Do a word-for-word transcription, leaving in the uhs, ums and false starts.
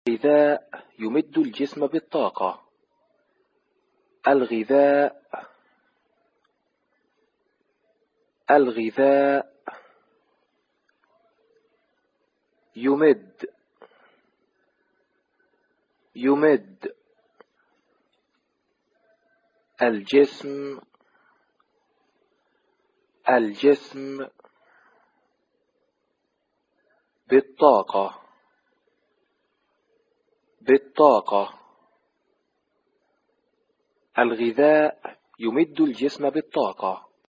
الغذاء يمد الجسم بالطاقة. الغذاء الغذاء يمد يمد الجسم الجسم بالطاقة بالطاقة. الغذاء يمد الجسم بالطاقة.